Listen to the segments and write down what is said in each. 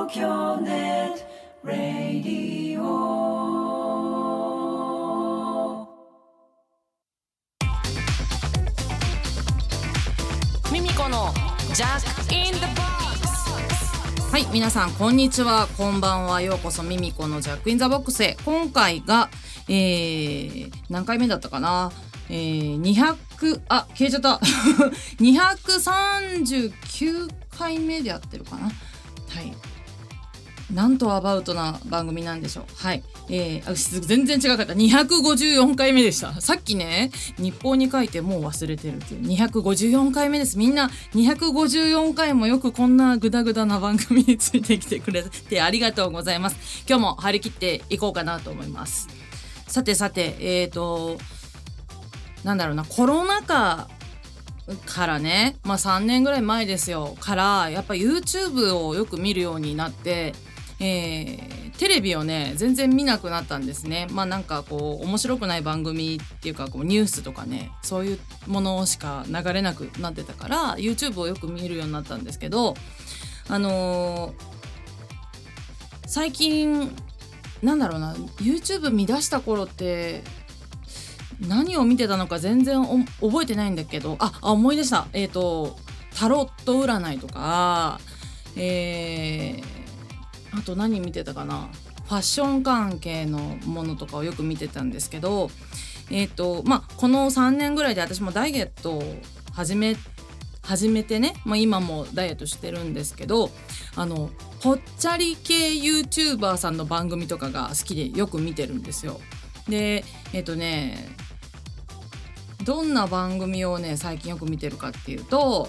京ネットラディオ。 ミミコのジャックインザボックス。 はい、皆さんこんにちは、こんばんは。ようこそミミコのジャックインザボックスへ。今回が、何回目だったかな、消えちゃった239回目でやってるかな。はい、なんとアバウトな番組なんでしょう。はい、全然違かった。254回目でした。さっきね、日報に書いてもう忘れてるっていう。254回目です。みんな254回もよくこんなグダグダな番組についてきてくれてありがとうございます。今日も張り切っていこうかなと思います。さてなんだろうな、コロナ禍からね、3年ぐらい前ですよからやっぱ YouTube をよく見るようになって、テレビをね全然見なくなったんですね。なんかこう面白くない番組っていうか、こうニュースとかね、そういうものしか流れなくなってたから YouTube をよく見るようになったんですけど、最近なんだろうな、 YouTube 見出した頃って何を見てたのか全然覚えてないんだけど、思い出した。タロット占いとか、あと何見てたかな、ファッション関係のものとかをよく見てたんですけど、この3年ぐらいで私もダイエットを始めてね、今もダイエットしてるんですけど、ぽっちゃり系 YouTuber さんの番組とかが好きでよく見てるんですよ。でどんな番組をね最近よく見てるかっていうと、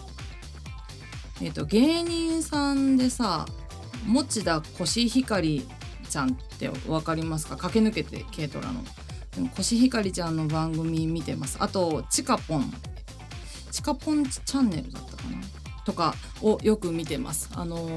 芸人さんでさ、持田コシヒカリちゃんって分かりますか？駆け抜けて軽トラのコシヒカリちゃんの番組見てます。あとチカポンチャンネルだったかなとかをよく見てます。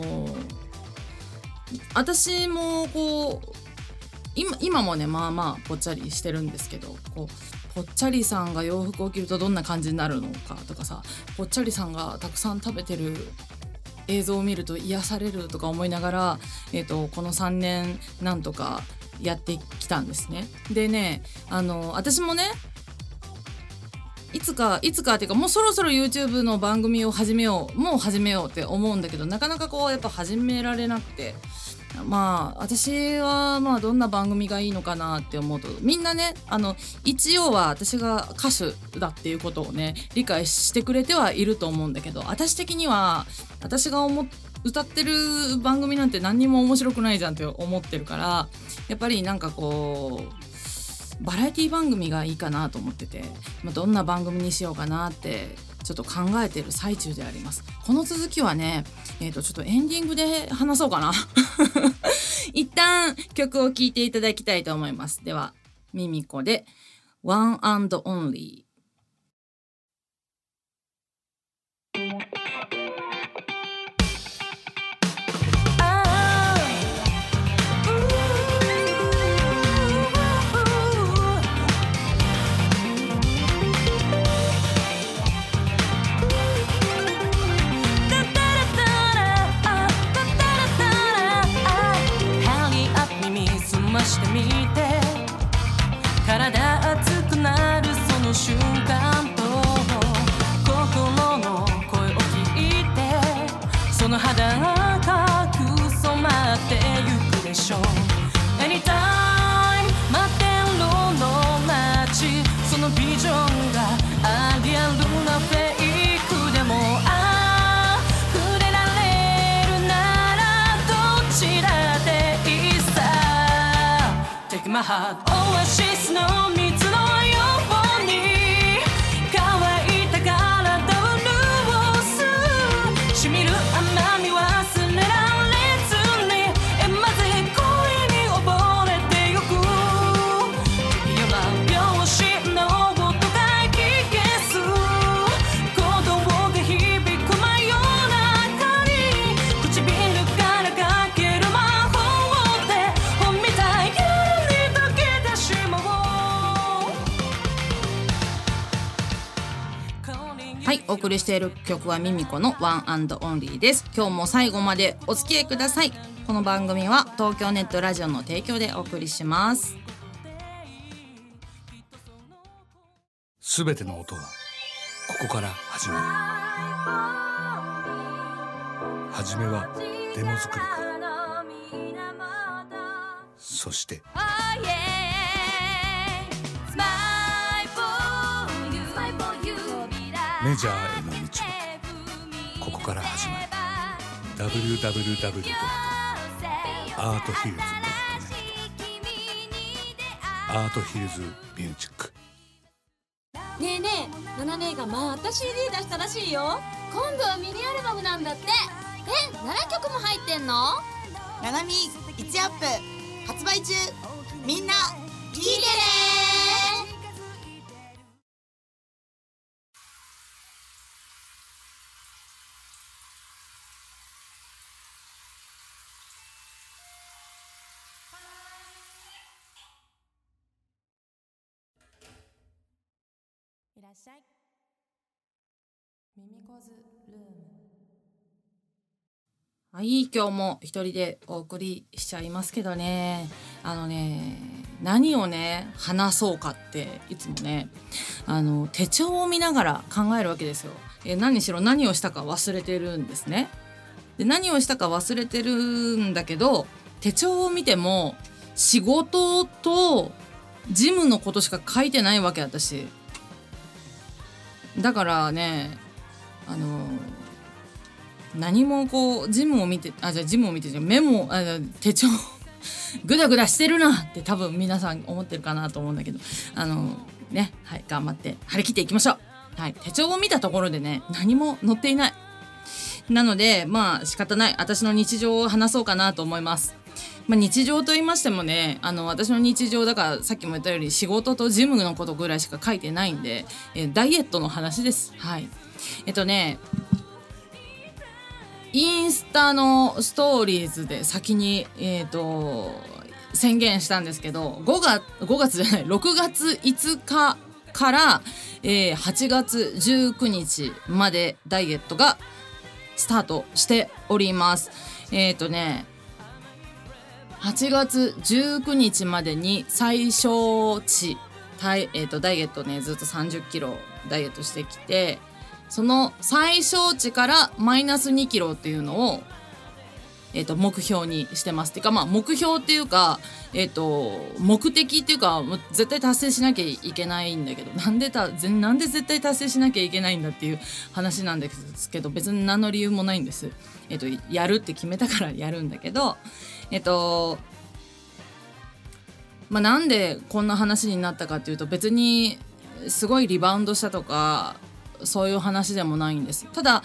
私もこう今もねぽっちゃりしてるんですけど、こうぽっちゃりさんが洋服を着るとどんな感じになるのかとかさ、ぽっちゃりさんがたくさん食べてる映像を見ると癒されるとか思いながら、この3年なんとかやってきたんですね。でね、私もねいつかっていうか、もうそろそろ YouTube の番組を始めようって思うんだけど、なかなかこうやっぱ始められなくて、私はどんな番組がいいのかなって思うと、みんなね一応は私が歌手だっていうことをね理解してくれてはいると思うんだけど、私的には私が歌ってる番組なんて何にも面白くないじゃんって思ってるから、やっぱりなんかこうバラエティ番組がいいかなと思ってて、どんな番組にしようかなってちょっと考えてる最中であります。この続きはね、ちょっとエンディングで話そうかな一旦曲を聴いていただきたいと思います。ではミミコで One and Only。 してみて、体熱くなるその瞬間と心の声を聞いて、その肌がくそまってゆくでしょう。 Anytime 待ってるの街、そのビジョンがアリアルなフェイクでも触れられるならどちらでいいさ。Take my heart オアシスの水のように乾いた体を潤す、しみる甘み忘れられずにまず恋に溺れてゆく。時よ拍子の音が聞けす、鼓動が響く真夜中に唇からかける魔法で本みたい夜に溶けてしまおう。 送りしている曲はミミコのワンアンドオンリーです。今日も最後までお付き合いください。この番組は東京ネットラジオの提供でお送りします。 すべての音はここから始まる。はじめはデモ作りか、そしてメジャーへの道はここから始まる。 www.arthils.net アートヒルズミュージック。 ねえねえ、ナナ姉がまた CD 出したらしいよ。今度はミニアルバムなんだって。7曲も入ってんの？ ナナミ1アップ発売中。みんな聞いてね。 いらっしゃい。ミミコズルーム。 はい、今日も一人でお送りしちゃいますけどね、何をね話そうかっていつもね手帳を見ながら考えるわけですよ。何しろ何をしたか忘れてるんですね。で、何をしたか忘れてるんだけど、手帳を見ても仕事と事務のことしか書いてないわけ、私。だからね、何もこう事務を見てメモ手帳グダグダしてるなって多分皆さん思ってるかなと思うんだけど、はい、頑張って張り切っていきましょう。はい、手帳を見たところでね、何も載っていない。なので仕方ない、私の日常を話そうかなと思います。日常と言いましてもね、私の日常だから、さっきも言ったように仕事と事務のことぐらいしか書いてないんで、ダイエットの話です。はい。インスタのストーリーズで先に宣言したんですけど、6月5日から8月19日までダイエットがスタートしております。8月19日までに最小値ダイエットね、ずっと30キロダイエットしてきて、その最小値からマイナス2キロっていうのを、目標にしてます。てか目標っていうか、目的っていうか、絶対達成しなきゃいけないんだけど、なんで絶対達成しなきゃいけないんだっていう話なんですけど、別に何の理由もないんです。やるって決めたからやるんだけど、なんでこんな話になったかっていうと、別にすごいリバウンドしたとかそういう話でもないんです。ただ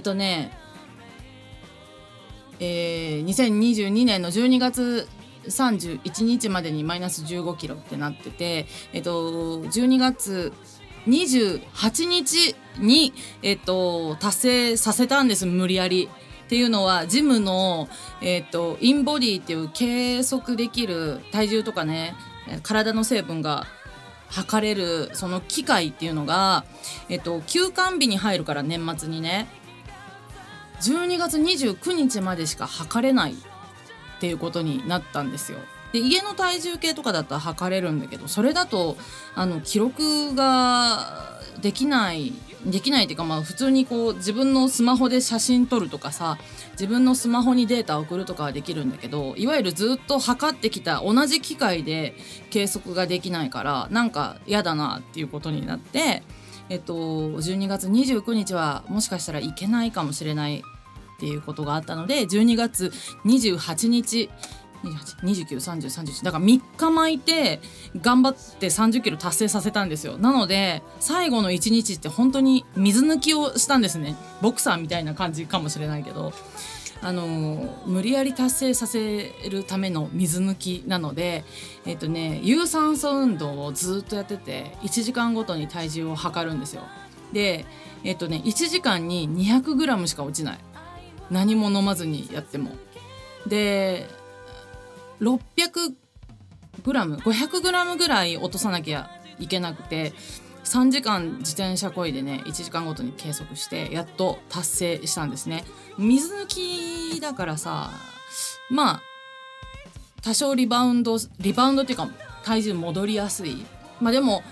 2022年の12月31日までにマイナス15キロってなってて、12月28日に、達成させたんです、無理やり。っていうのは、ジムの、インボディっていう計測できる体重とかね、体の成分が測れるその機械っていうのが、休館日に入るから、年末にね12月29日までしか測れないっていうことになったんですよ。で、家の体重計とかだったら測れるんだけど、それだと記録ができないっていうか、普通にこう自分のスマホで写真撮るとかさ、自分のスマホにデータを送るとかはできるんだけど、いわゆるずっと測ってきた同じ機械で計測ができないから、なんか嫌だなっていうことになって、12月29日はもしかしたらいけないかもしれないっていうことがあったので、12月28日28、29、30、31だから3日巻いて頑張って30キロ達成させたんですよ。なので最後の1日って本当に水抜きをしたんですね。ボクサーみたいな感じかもしれないけど、無理やり達成させるための水抜きなので、有酸素運動をずっとやってて、1時間ごとに体重を測るんですよ。で1時間に 200g しか落ちない、何も飲まずにやっても。で600g、500g ぐらい落とさなきゃいけなくて、 3時間自転車こいでね1時間ごとに計測してやっと達成したんですね。水抜きだからさ、まあ多少リバウンドっていうか体重戻りやすい。まあでも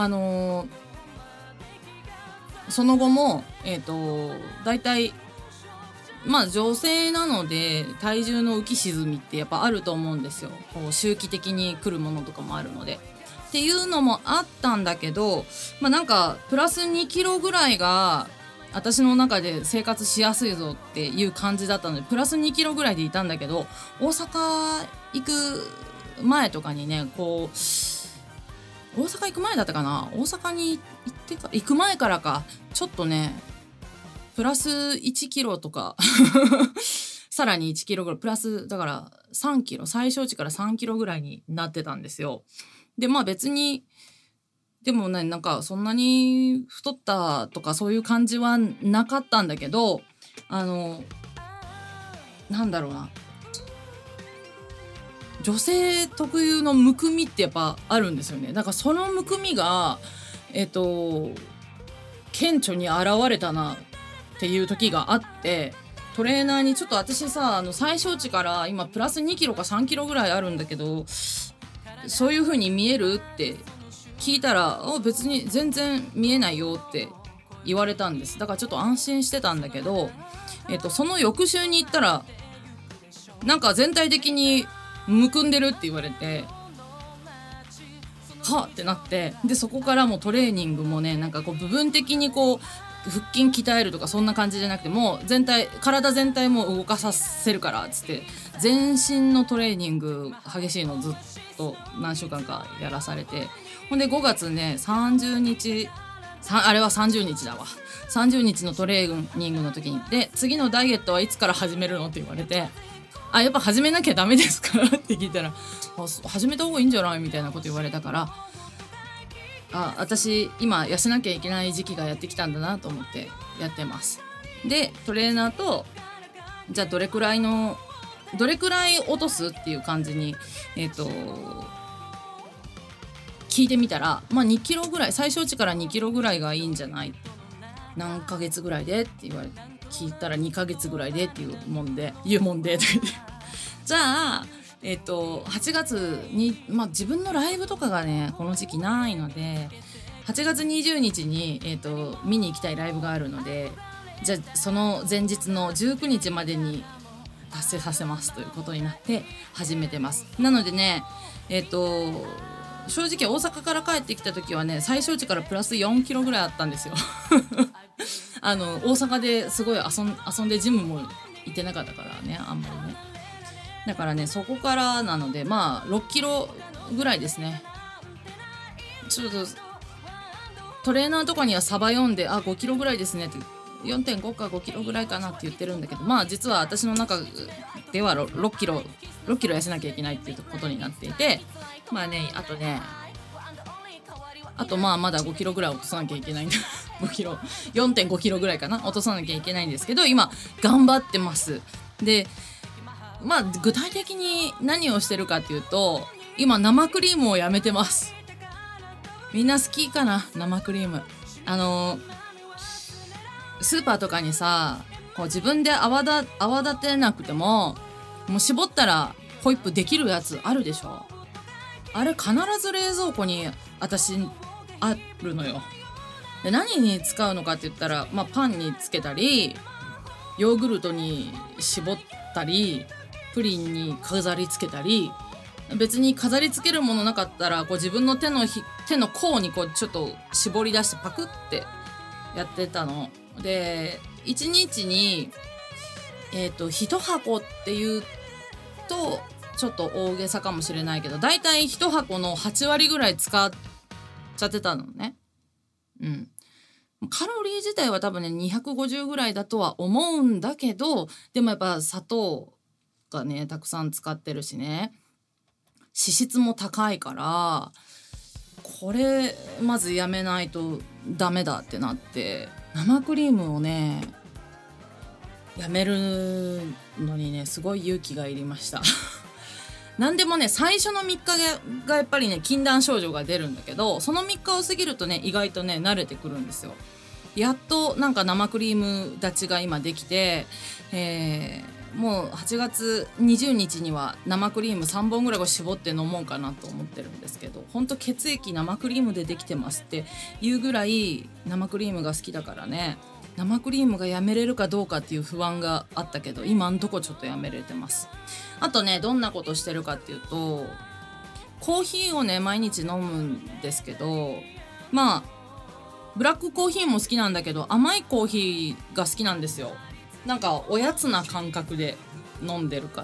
その後もだいたいまあ女性なので体重の浮き沈みってやっぱあると思うんですよ。こう周期的に来るものとかもあるのでっていうのもあったんだけど、まあなんかプラス2キロぐらいが私の中で生活しやすいぞっていう感じだったのでプラス2キロぐらいでいたんだけど、大阪行く前とかにねこう大阪行く前だったかな、大阪に行く前からかちょっとねプラス1キロとかさらに1キロぐらいプラスだから3キロ最小値から3キロぐらいになってたんですよ。でまあ別にでもねなんかそんなに太ったとかそういう感じはなかったんだけどなんだろうな、女性特有のむくみってやっぱあるんですよね。だからそのむくみが顕著に現れたなっていう時があって、トレーナーにちょっと私さ最小値から今プラス2キロか3キロぐらいあるんだけどそういう風に見えるって聞いたら別に全然見えないよって言われたんです。だからちょっと安心してたんだけど、その翌週に行ったらなんか全体的にむくんでるって言われてはってなって、でそこからもうトレーニングもねなんかこう部分的にこう腹筋鍛えるとかそんな感じじゃなくてもう体全体も動かさせるからっつって全身のトレーニング激しいのずっと何週間かやらされて、ほんで5月ね30日あれは30日だわ30日のトレーニングの時にで次のダイエットはいつから始めるのって言われて、やっぱ始めなきゃダメですかって聞いたら始めた方がいいんじゃないみたいなこと言われたから、私今痩せなきゃいけない時期がやってきたんだなと思ってやってます。でトレーナーとじゃあどれくらい落とすっていう感じに聞いてみたら、まあ2キロぐらい最小値から2キロぐらいがいいんじゃない、何ヶ月ぐらいでって言われて聞いたら2ヶ月ぐらいでっていうもんでって言ってじゃあ8月に、まあ、自分のライブとかがねこの時期ないので8月20日に、見に行きたいライブがあるので、じゃあその前日の19日までに達成させますということになって始めてます。なのでね正直大阪から帰ってきた時はね最小値からプラス4キロぐらいあったんですよ大阪ですごい遊んでジムも行ってなかったからねあんまりね。だからねそこからなのでまあ6キロぐらいですね。ちょっとトレーナーとかにはサバ読んで5キロぐらいですねって 4.5 か5キロぐらいかなって言ってるんだけど、まあ実は私の中では6キロ痩せなきゃいけないっていうことになっていて、まあねあとまだ5キロぐらい落とさなきゃいけないんだ5キロ 4.5 キロぐらいかな落とさなきゃいけないんですけど今頑張ってます。でまあ具体的に何をしてるかっていうと今生クリームをやめてます。みんな好きかな生クリーム。スーパーとかにさこう自分で泡立てなくてもう絞ったらホイップできるやつあるでしょ。あれ必ず冷蔵庫に私あるのよ。で何に使うのかって言ったら、パンにつけたりヨーグルトに絞ったりプリンに飾りつけたり、別に飾りつけるものなかったらこう自分の手の甲にこうちょっと絞り出してパクってやってたので、1日に1箱っていうとちょっと大げさかもしれないけどだいたい1箱の8割ぐらい使っちゃってたのね。カロリー自体は多分ね250ぐらいだとは思うんだけど、でもやっぱ砂糖がねたくさん使ってるしね脂質も高いからこれまずやめないとダメだってなって生クリームをねやめるのにねすごい勇気がいりました何でもね最初の3日がやっぱりね禁断症状が出るんだけど、その3日を過ぎるとね意外とね慣れてくるんですよ。やっとなんか生クリーム立ちが今できて、もう8月20日には生クリーム3本ぐらいを絞って飲もうかなと思ってるんですけど、ほんと血液生クリームでできてますっていうぐらい生クリームが好きだからね、生クリームがやめれるかどうかっていう不安があったけど、今んとこちょっとやめれてます。あとねどんなことしてるかっていうと、コーヒーをね毎日飲むんですけど、まあブラックコーヒーも好きなんだけど甘いコーヒーが好きなんですよ。なんかおやつな感覚で飲んでるから、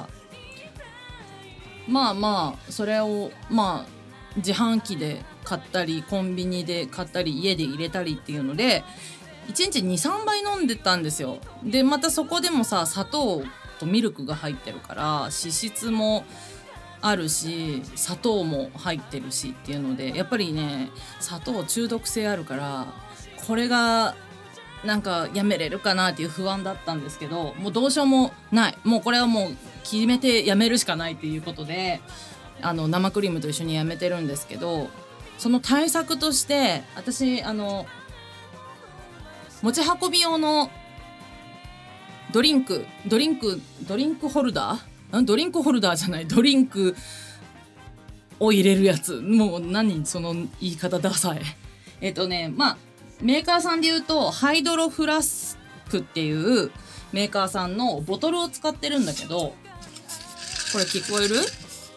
まあそれを自販機で買ったりコンビニで買ったり家で入れたりっていうので1日 2,3 杯飲んでたんですよ。でまたそこでもさ砂糖とミルクが入ってるから脂質もあるし砂糖も入ってるしっていうので、やっぱりね砂糖中毒性あるから、これがなんかやめれるかなっていう不安だったんですけど、もうどうしようもない、もうこれはもう決めてやめるしかないっていうことで生クリームと一緒にやめてるんですけど、その対策として私持ち運び用のドリンクホルダードリンクホルダーじゃないドリンクを入れるやつ、もう何その言い方ダサい。メーカーさんで言うとハイドロフラスクっていうメーカーさんのボトルを使ってるんだけど、これ聞こえる？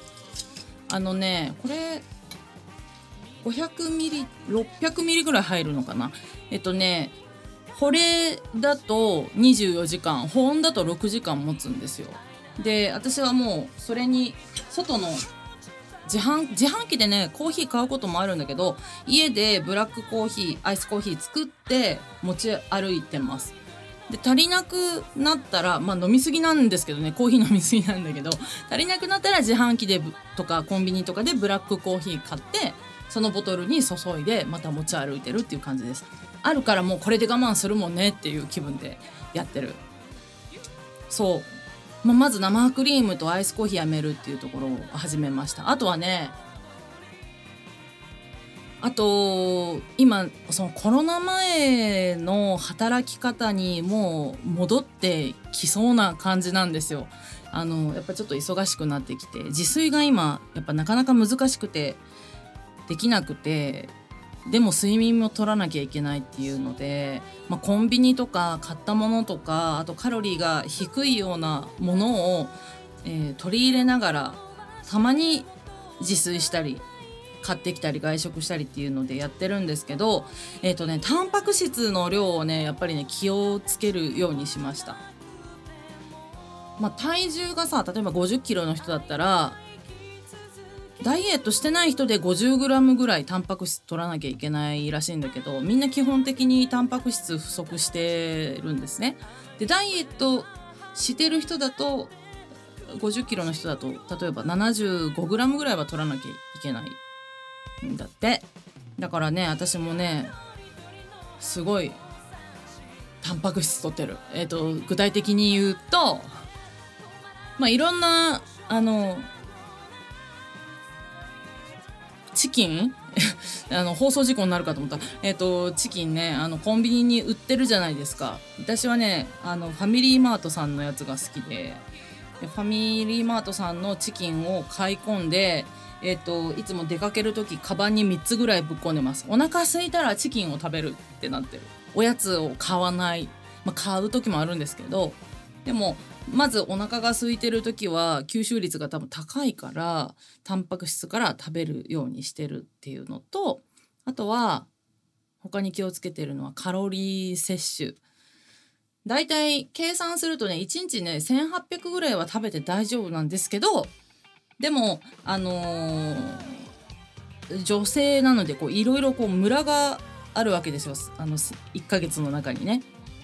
これ500ミリ600ミリぐらい入るのかな。保冷だと24時間、保温だと6時間持つんですよ。で私はもうそれに外の自販機でねコーヒー買うこともあるんだけど、家でブラックコーヒーアイスコーヒー作って持ち歩いてます。で足りなくなったら飲みすぎなんですけどね、コーヒー飲みすぎなんだけど、足りなくなったら自販機でとかコンビニとかでブラックコーヒー買ってそのボトルに注いでまた持ち歩いてるっていう感じです。あるからもうこれで我慢するもんねっていう気分でやってる。そう、まず生クリームとアイスコーヒーやめるっていうところを始めました。あとはね、今そのコロナ前の働き方にもう戻ってきそうな感じなんですよ。やっぱちょっと忙しくなってきて、自炊が今やっぱなかなか難しくてできなくて、でも睡眠も取らなきゃいけないっていうので、コンビニとか買ったものとか、あとカロリーが低いようなものを、取り入れながらたまに自炊したり買ってきたり外食したりっていうのでやってるんですけど、タンパク質の量をねやっぱりね気をつけるようにしました。体重がさ例えば50キロの人だったらダイエットしてない人で 50g ぐらいタンパク質取らなきゃいけないらしいんだけど、みんな基本的にタンパク質不足してるんですね。でダイエットしてる人だと50キロの人だと例えば 75g ぐらいは取らなきゃいけないんだって。だからね私もねすごいタンパク質取ってる。具体的に言うといろんなチキン放送事故になるかと思った。チキンねコンビニに売ってるじゃないですか。私はねファミリーマートさんのやつが好きで、ファミリーマートさんのチキンを買い込んでいつも出かけるときカバンに3つぐらいぶっ込んでます。お腹空いたらチキンを食べるってなってる。おやつを買わない、買う時もあるんですけど、でもまずお腹が空いてる時は吸収率が多分高いからタンパク質から食べるようにしてるっていうのと、あとは他に気をつけてるのはカロリー摂取。だいたい計算するとね1日ね1800ぐらいは食べて大丈夫なんですけど、でも女性なのでいろいろムラがあるわけですよ。1ヶ月の中にね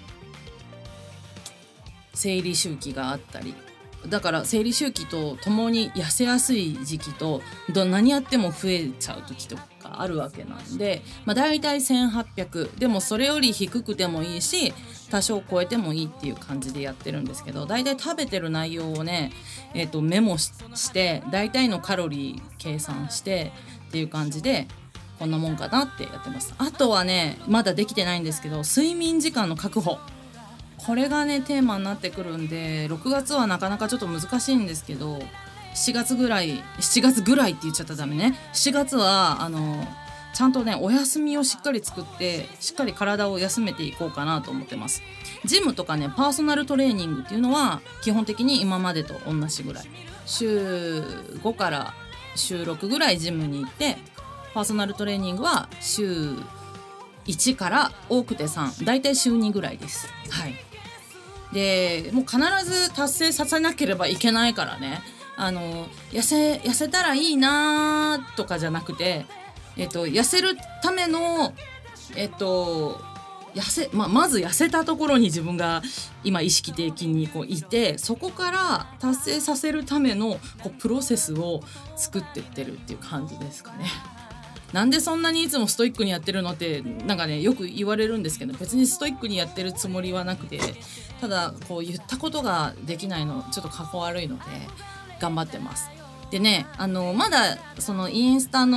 生理周期があったり、だから生理周期とともに痩せやすい時期と何やっても増えちゃう時とかあるわけなんで、だいたい1800でもそれより低くてもいいし多少超えてもいいっていう感じでやってるんですけど、だいたい食べてる内容をね、メモして大体のカロリー計算してっていう感じでこんなもんかなってやってます。あとはねまだできてないんですけど、睡眠時間の確保、これがねテーマになってくるんで、6月はなかなかちょっと難しいんですけど、7月ぐらいって言っちゃったらダメね。7月はちゃんとねお休みをしっかり作ってしっかり体を休めていこうかなと思ってます。ジムとかねパーソナルトレーニングっていうのは基本的に今までと同じぐらい、週5から週6ぐらいジムに行って、パーソナルトレーニングは週1から多くて3、だいたい週2ぐらいです。はい。でもう必ず達成させなければいけないからね、痩せたらいいなとかじゃなくて、痩せるためのまず痩せたところに自分が今意識的にいて、そこから達成させるためのプロセスを作ってってるっていう感じですかね。なんでそんなにいつもストイックにやってるのってなんかねよく言われるんですけど、別にストイックにやってるつもりはなくて、ただ言ったことができないのちょっとかっこ悪いので頑張ってます。でねまだそのインスタと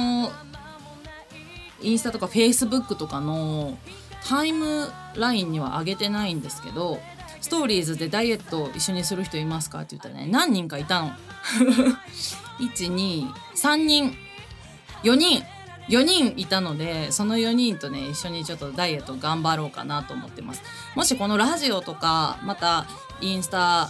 かフェイスブックとかのタイムラインには上げてないんですけど、ストーリーズでダイエット一緒にする人いますかって言ったらね、何人かいたの1、2、3人4人いたので、その4人とね一緒にちょっとダイエット頑張ろうかなと思ってます。もしこのラジオとかまたインスタ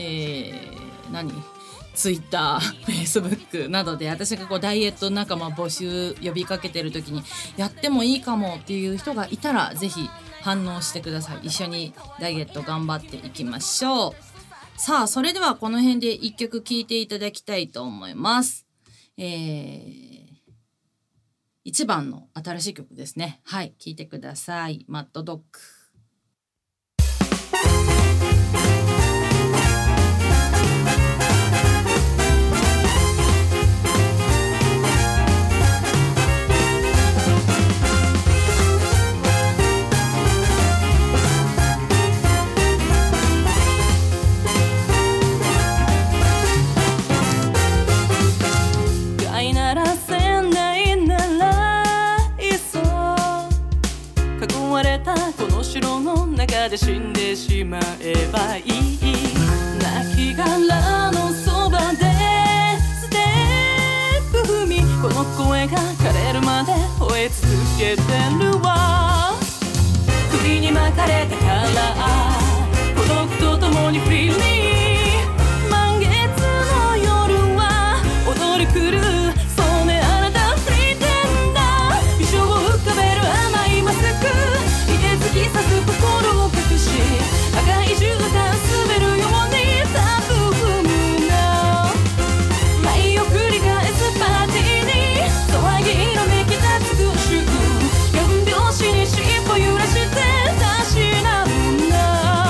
ツイッター、フェイスブックなどで私がダイエット仲間募集呼びかけてる時にやってもいいかもっていう人がいたらぜひ反応してください。一緒にダイエット頑張っていきましょう。さあそれではこの辺で一曲聴いていただきたいと思います。1番の新しい曲ですね。はい、聴いてください。マッドドッグ。 で死んでしまえばいい。亡骸のそばでステップ踏み、この声が枯れるまで吠え続けてるわ。首に巻かれたから孤独と共にフリーに、満月の夜は踊り狂う。そうねあなたフリーテンダー、衣装を浮かべる甘いマスク、凍てつき刺す心を隠し、赤い絨毯滑るようにタブ踏むの。舞を繰り返すパーティーに騒ぎ色めき立つ空襲、4拍子に尻尾揺らしてたしなむの。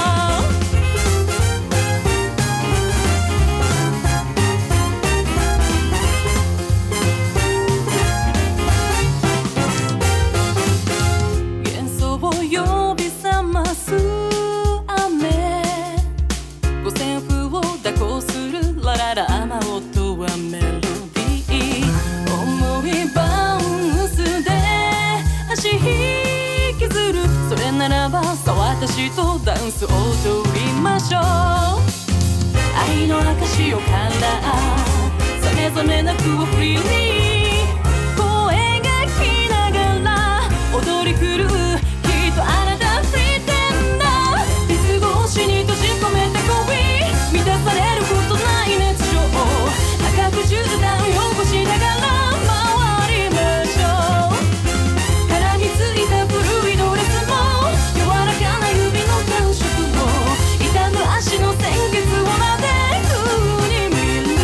幻想を呼び覚ます雨、五線譜を蛇行するラララ雨音はメロディー、思いバウンスで足引きずる。それならばさあ私とダンス踊りましょう。愛の証をからそれぞれなくをフリーに、声がきながら踊り狂う。きっとあなたフリーテンダー、水越しに閉じ込めた恋、満たされることない熱情、赤く絨毯汚しながら回りましょう。絡みついた古いドレスも柔らかな指の感触も、痛む足の鮮血をまでくに見る。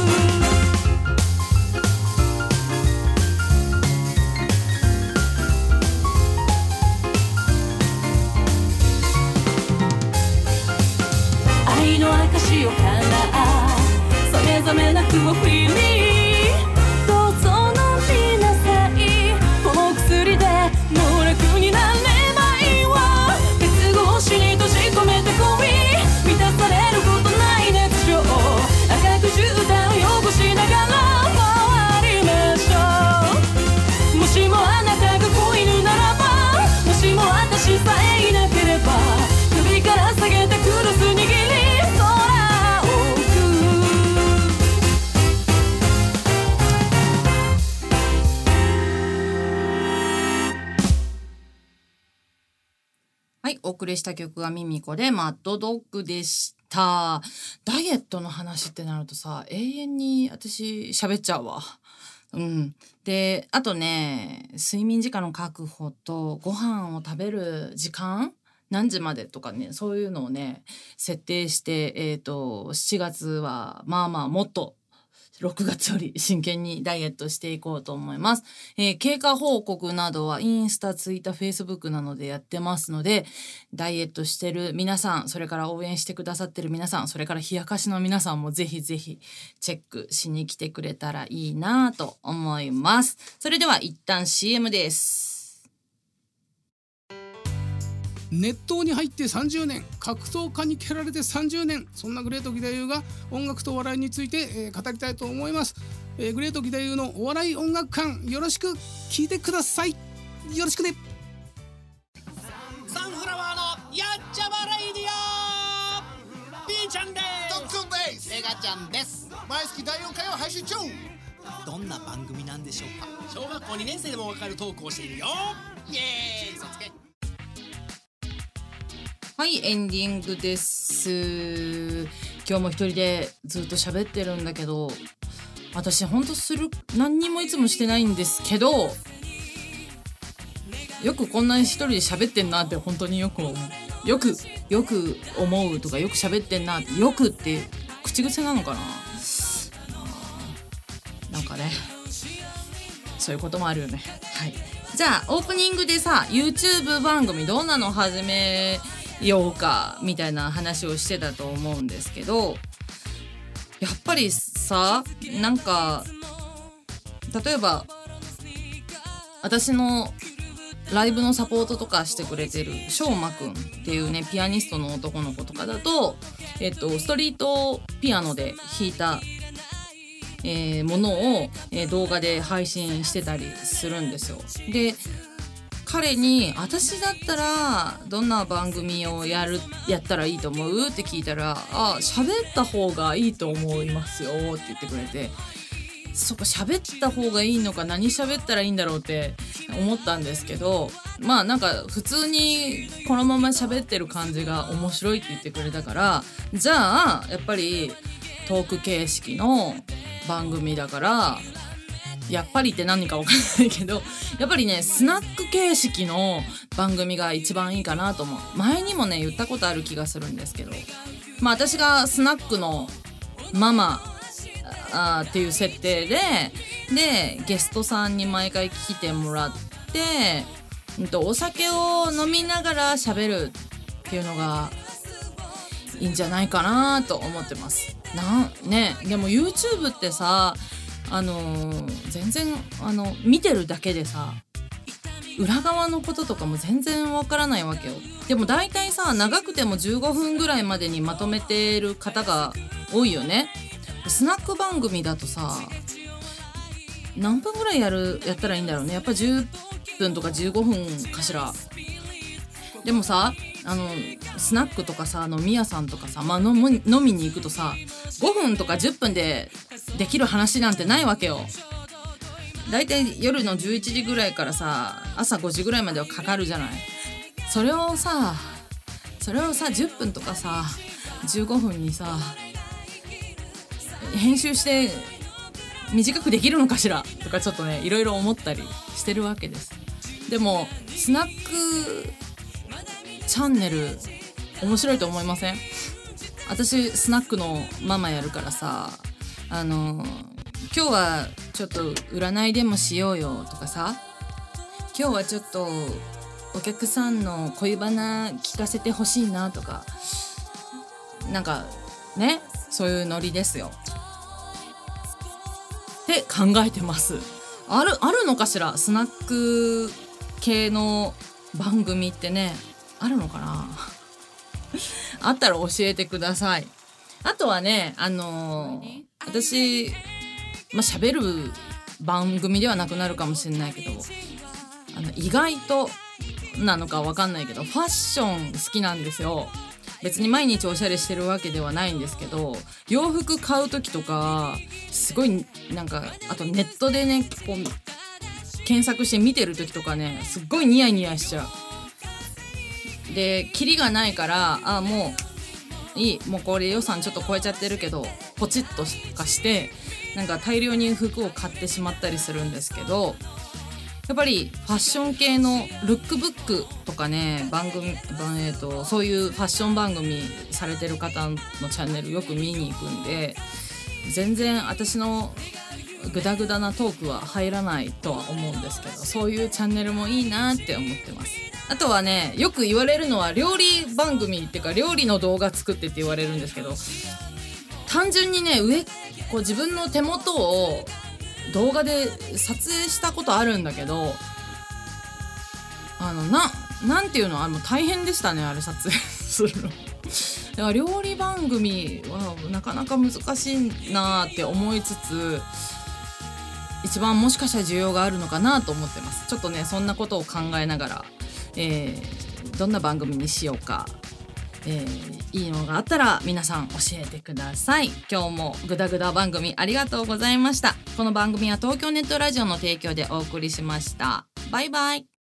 愛の証をからそれぞれなくをフリーに、どうぞ飲みなさい。この薬でもう楽になればいいわ。鉄格子にお送りした曲がミミコでマッドドッグでした。ダイエットの話ってなるとさ、永遠に私喋っちゃうわ。で、あとね、睡眠時間の確保とご飯を食べる時間、何時までとかね、そういうのをね設定して、7月はもっと6月より真剣にダイエットしていこうと思います。経過報告などはインスタ、ツイッター、フェイスブックなどでやってますので、ダイエットしてる皆さん、それから応援してくださってる皆さん、それから冷やかしの皆さんもぜひぜひチェックしに来てくれたらいいなと思います。それでは一旦 CM です。 熱湯に入って30年、格闘家に蹴られて30年、そんなグレート義太夫が音楽とお笑いについて、語りたいと思います。グレート義太夫のお笑い音楽館、よろしく聞いてください。よろしくね。 サンフラワーのやっちゃまレイディオ、 B ちゃんです。 ドックンです。 メガちゃんです。 毎月第4回を配信中。 どんな番組なんでしょうか。小学校2年生でもわかるトークをしているよ。イエーイ、嘘つけ。 はい、エンディングです。今日も一人でずっと喋ってるんだけど、私ほんと何にもいつもしてないんですけど、よくこんなに一人で喋ってんなって本当によく思う。よく思うとか、よく喋ってんなって、よくって口癖なのかな。なんかね、そういうこともあるよね。はい。じゃあオープニングでさ、 YouTube 番組どんなの始めようかみたいな話をしてたと思うんですけど、やっぱりさ、なんか例えば私のライブのサポートとかしてくれてるしょうまくんっていうね、ピアニストの男の子とかだと、ストリートピアノで弾いたものを、動画で配信してたりするんですよ。で、彼に私だったらどんな番組をやったらいいと思うって聞いたら、喋った方がいいと思いますよって言ってくれて、そこ喋った方がいいのか、何喋ったらいいんだろうって思ったんですけど、なんか普通にこのまま喋ってる感じが面白いって言ってくれたから、じゃあやっぱりトーク形式の番組だから、やっぱりって何か分かんないけど、やっぱりね、スナック形式の番組が一番いいかなと思う。前にもね言ったことある気がするんですけど、私がスナックのママっていう設定でゲストさんに毎回来てもらって、お酒を飲みながら喋るっていうのがいいんじゃないかなと思ってます。でも YouTube ってさ、全然見てるだけでさ、裏側のこととかも全然わからないわけよ。でも大体さ、長くても15分ぐらいまでにまとめてる方が多いよね。スナック番組だとさ、何分ぐらいやったらいいんだろうね。やっぱ10分とか15分かしら。でもさ、スナックとかさ、飲み屋さんとかさ、飲みに行くとさ、5分とか10分でできる話なんてないわけよ。だいたい夜の11時ぐらいからさ、朝5時ぐらいまではかかるじゃない。それをさ10分とかさ15分にさ編集して短くできるのかしらとか、ちょっとねいろいろ思ったりしてるわけです。でもスナックチャンネル面白いと思いません？私スナックのママやるからさ、今日はちょっと占いでもしようよとかさ、今日はちょっとお客さんの恋バナ聞かせてほしいなとか、なんかね、そういうノリですよって考えてます。あるのかしら、スナック系の番組ってね、あるのかなあったら教えてください。あとはね、私喋る番組ではなくなるかもしれないけど、意外となのか分かんないけど、ファッション好きなんですよ。別に毎日おしゃれしてるわけではないんですけど、洋服買う時とかすごいなんか、あとネットでねこう検索して見てる時とかね、すっごいニヤニヤしちゃう。 でキリがないからもういい、もうこれ予算ちょっと超えちゃってるけどポチッとかしてなんか大量に服を買ってしまったりするんですけど、やっぱりファッション系のルックブックとかね番組、そういうファッション番組されてる方のチャンネルよく見に行くんで、全然私のグダグダなトークは入らないとは思うんですけど、そういうチャンネルもいいなって思ってます。あとはね、よく言われるのは料理番組っていうか料理の動画作ってって言われるんですけど、単純にねこう自分の手元を動画で撮影したことあるんだけど、なんていうの、もう大変でしたね、あれ撮影するの。だから料理番組はなかなか難しいなって思いつつ、一番もしかしたら需要があるのかなと思ってます。ちょっとねそんなことを考えながら、どんな番組にしようか、いいのがあったら皆さん教えてください。今日もグダグダ番組ありがとうございました。この番組は東京ネットラジオの提供でお送りしました。バイバイ。